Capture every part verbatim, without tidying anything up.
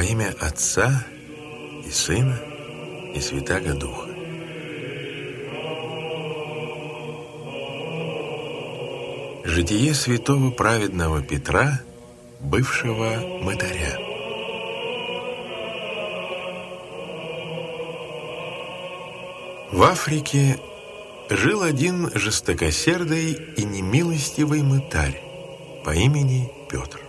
имя Отца и Сына и Святаго Духа. Житие святого праведного Петра, бывшего мытаря. В Африке жил один жестокосердый и немилостивый мытарь по имени Петр.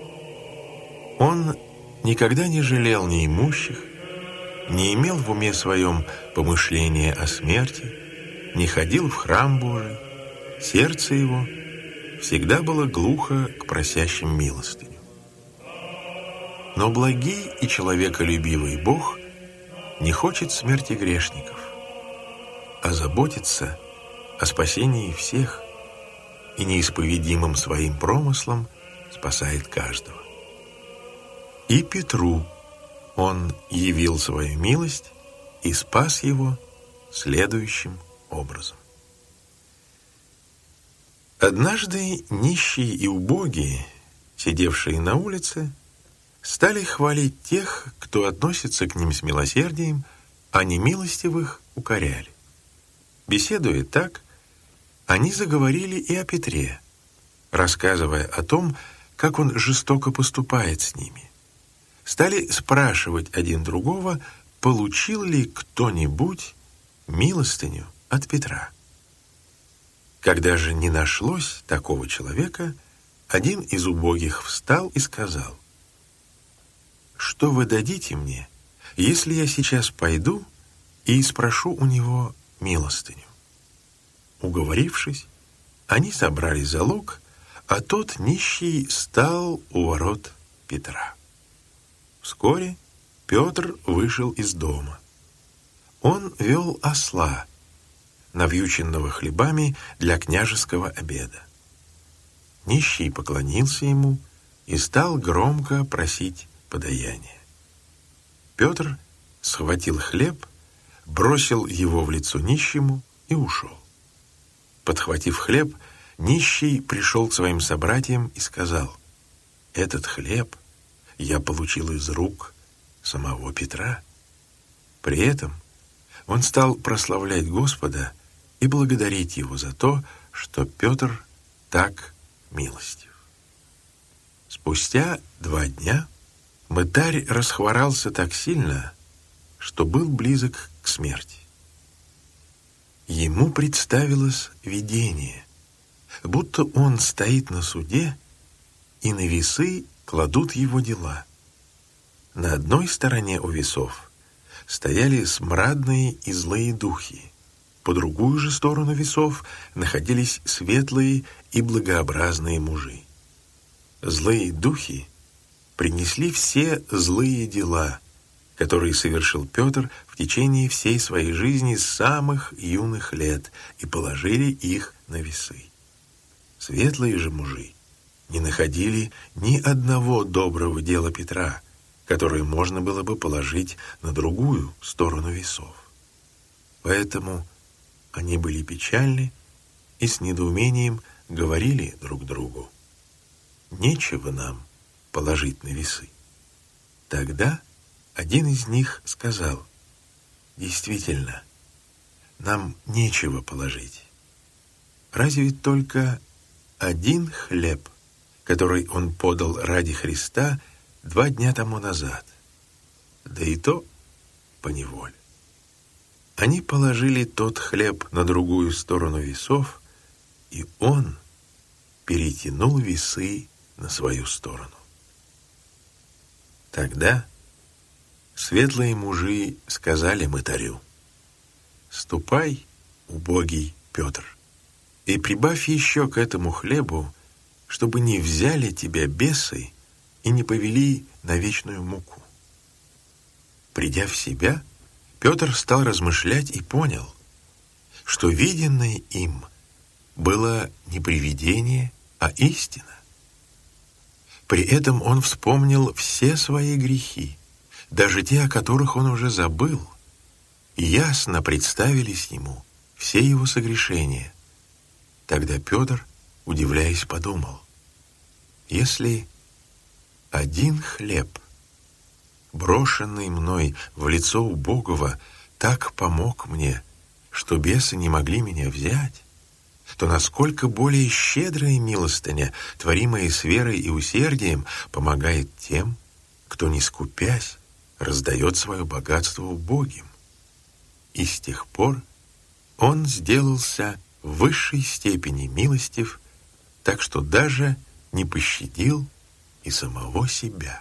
Он никогда не жалел неимущих, не имел в уме своем помышления о смерти, не ходил в храм Божий, сердце его всегда было глухо к просящим милостыню. Но благий и человеколюбивый Бог не хочет смерти грешников, а заботится о спасении всех и неисповедимым своим промыслом спасает каждого. И Петру он явил свою милость и спас его следующим образом. Однажды нищие и убогие, сидевшие на улице, стали хвалить тех, кто относится к ним с милосердием, а немилостивых укоряли. Беседуя так, они заговорили и о Петре, рассказывая о том, как он жестоко поступает с ними. Стали спрашивать один другого, получил ли кто-нибудь милостыню от Петра. Когда же не нашлось такого человека, один из убогих встал и сказал: «Что вы дадите мне, если я сейчас пойду и спрошу у него милостыню?» Уговорившись, они собрали залог, а тот нищий стал у ворот Петра. Вскоре Петр вышел из дома. Он вел осла, навьюченного хлебами для княжеского обеда. Нищий поклонился ему и стал громко просить подаяния. Петр схватил хлеб, бросил его в лицо нищему и ушел. Подхватив хлеб, нищий пришел к своим собратьям и сказал: «Этот хлеб я получил из рук самого Петра». При этом он стал прославлять Господа и благодарить его за то, что Петр так милостив. Спустя два дня мытарь расхворался так сильно, что был близок к смерти. Ему представилось видение, будто он стоит на суде, и на весы кладут его дела. На одной стороне у весов стояли смрадные и злые духи, по другую же сторону весов находились светлые и благообразные мужи. Злые духи принесли все злые дела, которые совершил Петр в течение всей своей жизни с самых юных лет, и положили их на весы. Светлые же мужи не находили ни одного доброго дела Петра, которое можно было бы положить на другую сторону весов. Поэтому они были печальны и с недоумением говорили друг другу: «Нечего нам положить на весы». Тогда один из них сказал: «Действительно, нам нечего положить. Разве только один хлеб, который он подал ради Христа два дня тому назад, да и то поневоле». Они положили тот хлеб на другую сторону весов, и он перетянул весы на свою сторону. Тогда светлые мужи сказали мытарю: «Ступай, убогий Петр, и прибавь еще к этому хлебу, чтобы не взяли тебя бесы и не повели на вечную муку». Придя в себя, Петр стал размышлять и понял, что виденное им было не привидение, а истина. При этом он вспомнил все свои грехи, даже те, о которых он уже забыл, и ясно представились ему все его согрешения. Тогда Петр, удивляясь, подумал: если один хлеб брошенный мной в лицо убогого, так помог мне, что бесы не могли меня взять, то насколько более щедрая милостыня, творимая с верой и усердием, помогает тем, кто, не скупясь, раздает свое богатство убогим. И с тех пор он сделался в высшей степени милостив, так что даже не пощадил и самого себя.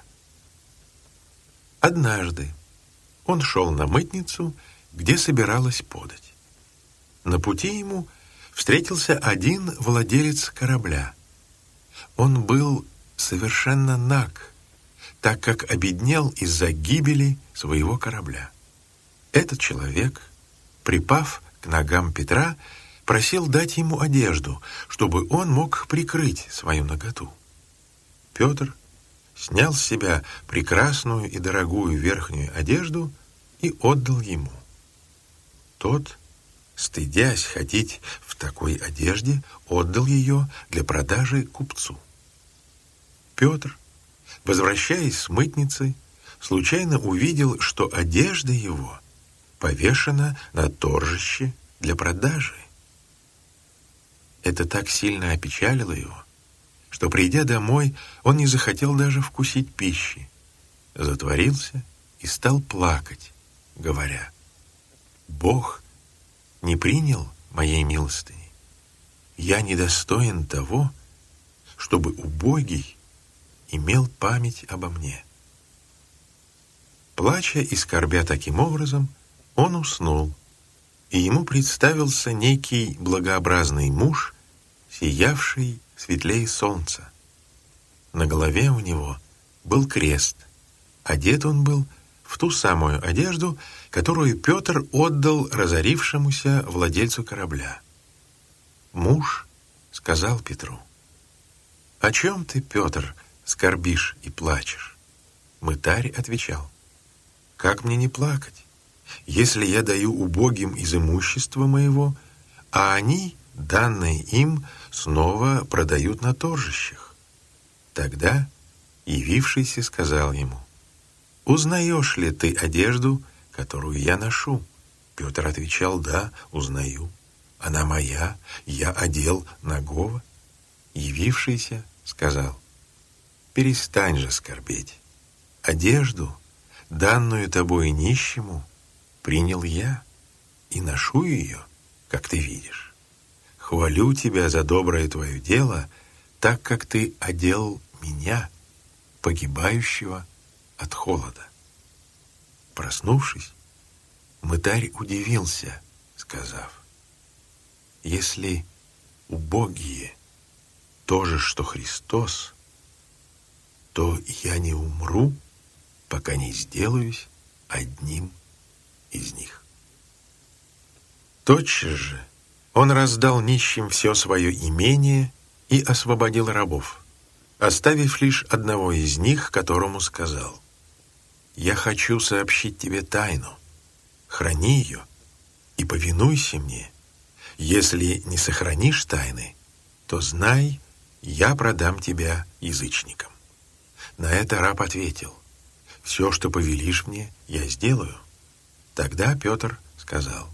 Однажды он шел на мытницу, где собиралась подать. На пути ему встретился один владелец корабля. Он был совершенно наг, так как обеднел из-за гибели своего корабля. Этот человек, припав к ногам Петра, просил дать ему одежду, чтобы он мог прикрыть свою наготу. Петр снял с себя прекрасную и дорогую верхнюю одежду и отдал ему. Тот, стыдясь ходить в такой одежде, отдал ее для продажи купцу. Петр, возвращаясь с мытницы, случайно увидел, что одежда его повешена на торжище для продажи. Это так сильно опечалило его, что, придя домой, он не захотел даже вкусить пищи, затворился и стал плакать, говоря: «Бог не принял моей милостыни. Я недостоин того, чтобы убогий имел память обо мне». Плача и скорбя таким образом, он уснул, и ему представился некий благообразный муж, сиявший светлее солнца. На голове у него был крест. Одет он был в ту самую одежду, которую Петр отдал разорившемуся владельцу корабля. Муж сказал Петру: «О чем ты, Петр, скорбишь и плачешь?» Мытарь отвечал: «Как мне не плакать, если я даю убогим из имущества моего, а они, данные им, снова продают на торжищах?» Тогда явившийся сказал ему: «Узнаешь ли ты одежду, которую я ношу?» Петр отвечал: «Да, узнаю. Она моя, я одел нагого». Явившийся сказал: «Перестань же скорбеть. Одежду, данную тобой нищему, принял я и ношу ее, как ты видишь. Хвалю тебя за доброе твое дело, так как ты одел меня, погибающего от холода». Проснувшись, мытарь удивился, сказав: «Если убогие то же, что Христос, то я не умру, пока не сделаюсь одним из них». Тотчас же он раздал нищим все свое имение и освободил рабов, оставив лишь одного из них, которому сказал: «Я хочу сообщить тебе тайну. Храни ее и повинуйся мне. Если не сохранишь тайны, то знай, я продам тебя язычникам». На это раб ответил: «Все, что повелишь мне, я сделаю». Тогда Петр сказал: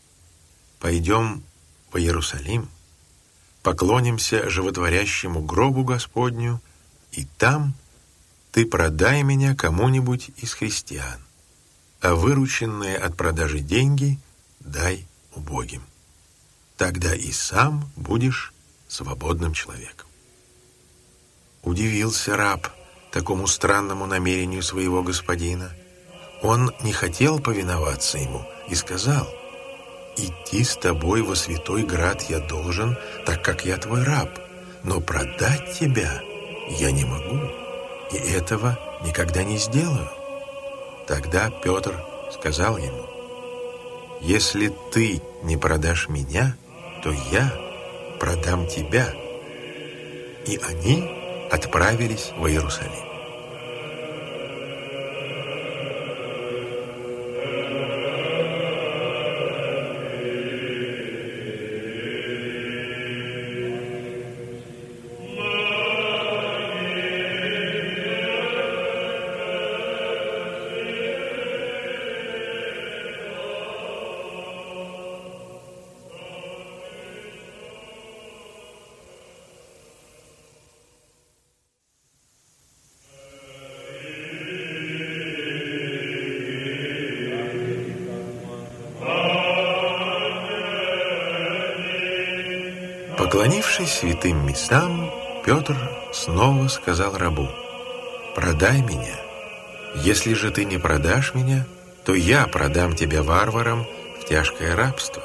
«Пойдем в Иерусалим, поклонимся животворящему гробу Господню, и там ты продай меня кому-нибудь из христиан, а вырученные от продажи деньги дай убогим. Тогда и сам будешь свободным человеком». Удивился раб такому странному намерению своего господина. Он не хотел повиноваться ему и сказал: «Идти с тобой во святой град я должен, так как я твой раб, но продать тебя я не могу, и этого никогда не сделаю». Тогда Петр сказал ему: «Если ты не продашь меня, то я продам тебя». И они отправились в Иерусалим. Поклонившись святым местам, Петр снова сказал рабу: «Продай меня. Если же ты не продашь меня, то я продам тебя варварам в тяжкое рабство».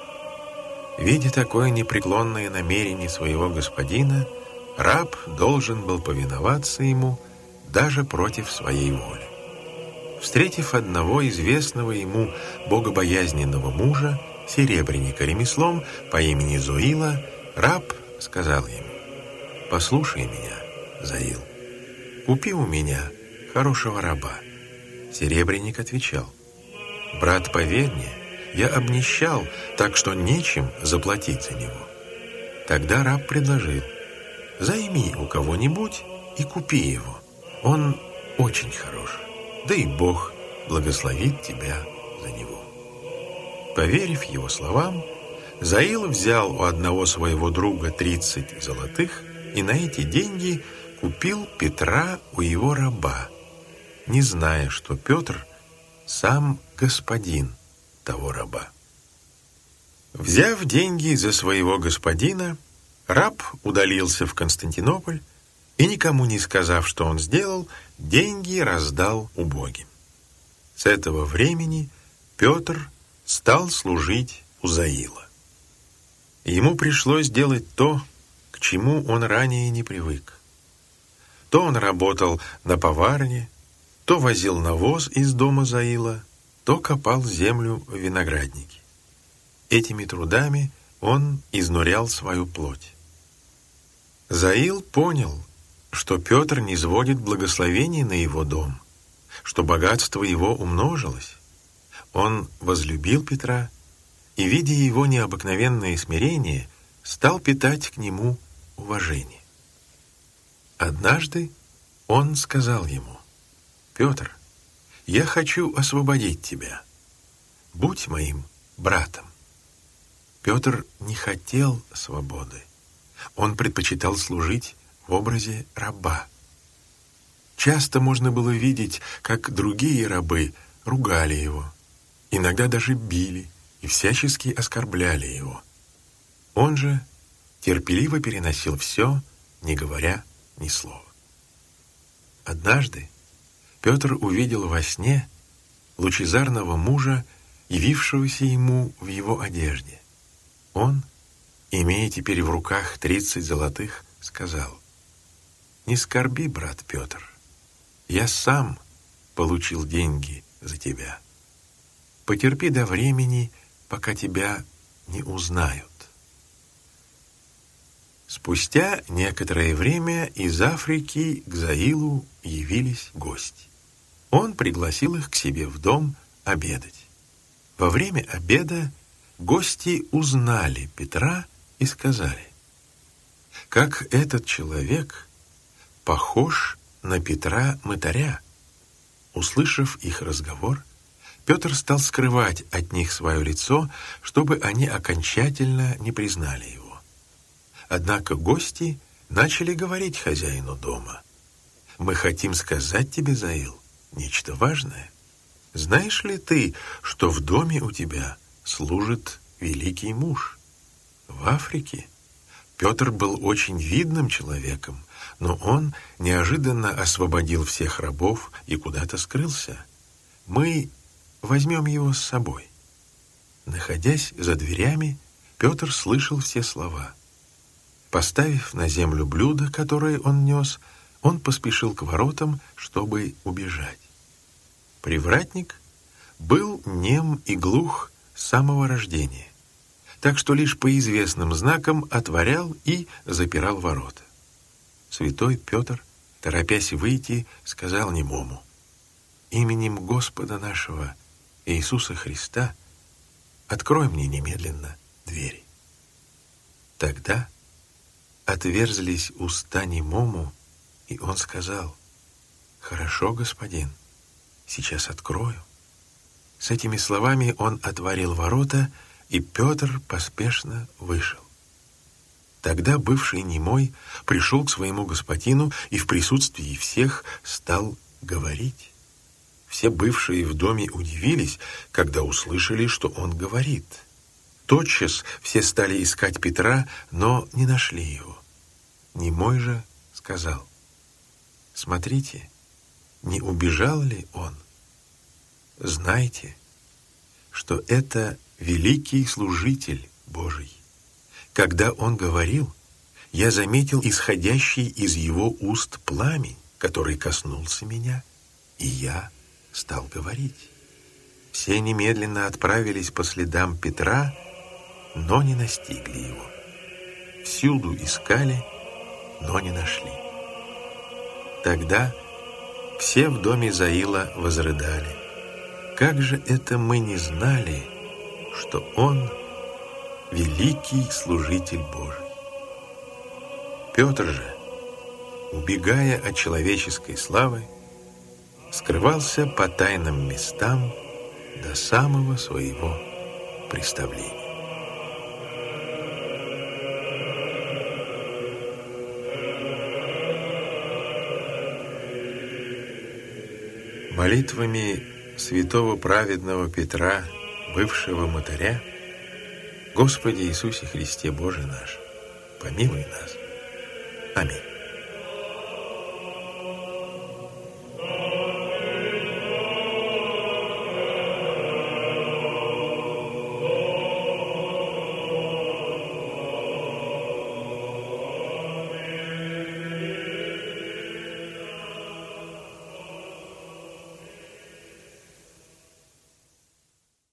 Видя такое непреклонное намерение своего господина, раб должен был повиноваться ему даже против своей воли. Встретив одного известного ему богобоязненного мужа, серебряника ремеслом по имени Зоила, раб сказал ему: «Послушай меня, Заил, купи у меня хорошего раба». Серебряник отвечал: «Брат, поверь мне, я обнищал, так что нечем заплатить за него». Тогда раб предложил: «Займи у кого-нибудь и купи его. Он очень хорош, да и Бог благословит тебя за него». Поверив его словам, Заил взял у одного своего друга тридцать золотых и на эти деньги купил Петра у его раба, не зная, что Петр сам господин того раба. Взяв деньги за своего господина, раб удалился в Константинополь и, никому не сказав, что он сделал, деньги раздал убогим. С этого времени Петр стал служить у Заила. Ему пришлось делать то, к чему он ранее не привык. То он работал на поварне, то возил навоз из дома Заила, то копал землю в винограднике. Этими трудами он изнурял свою плоть. Заил понял, что Петр низводит благословение на его дом, что богатство его умножилось. Он возлюбил Петра и, видя его необыкновенное смирение, стал питать к нему уважение. Однажды он сказал ему: «Петр, я хочу освободить тебя. Будь моим братом». Петр не хотел свободы. Он предпочитал служить в образе раба. Часто можно было видеть, как другие рабы ругали его, иногда даже били и всячески оскорбляли его. Он же терпеливо переносил все, не говоря ни слова. Однажды Петр увидел во сне лучезарного мужа, явившегося ему в его одежде. Он, имея теперь в руках тридцать золотых, сказал: «Не скорби, брат Петр, я сам получил деньги за тебя. Потерпи до времени, пока тебя не узнают». Спустя некоторое время из Африки к Заилу явились гости. Он пригласил их к себе в дом обедать. Во время обеда гости узнали Петра и сказали: «Как этот человек похож на Петра мытаря». Услышав их разговор, Петр стал скрывать от них свое лицо, чтобы они окончательно не признали его. Однако гости начали говорить хозяину дома: «Мы хотим сказать тебе, Заил, нечто важное. Знаешь ли ты, что в доме у тебя служит великий муж? В Африке Петр был очень видным человеком, но он неожиданно освободил всех рабов и куда-то скрылся. Мы возьмем его с собой». Находясь за дверями, Петр слышал все слова. Поставив на землю блюдо, которое он нес, он поспешил к воротам, чтобы убежать. Привратник был нем и глух с самого рождения, так что лишь по известным знакам отворял и запирал ворота. Святой Петр, торопясь выйти, сказал немому: «Именем Господа нашего Иисуса Христа открой мне немедленно двери». Тогда отверзлись уста немому, и он сказал: «Хорошо, господин, сейчас открою». С этими словами он отворил ворота, и Петр поспешно вышел. Тогда бывший немой пришел к своему господину и в присутствии всех стал говорить. Все бывшие в доме удивились, когда услышали, что он говорит. Тотчас все стали искать Петра, но не нашли его. Немой же сказал: «Смотрите, не убежал ли он? Знайте, что это великий служитель Божий. Когда он говорил, я заметил исходящий из его уст пламень, который коснулся меня, и я стал говорить». Все немедленно отправились по следам Петра, но не настигли его. Всюду искали, но не нашли. Тогда все в доме Заила возрыдали: «Как же это мы не знали, что он великий служитель Божий?» Петр же, убегая от человеческой славы, скрывался по тайным местам до самого своего представления. Молитвами святого праведного Петра, бывшего мытаря, Господи Иисусе Христе Боже наш, помилуй нас. Аминь.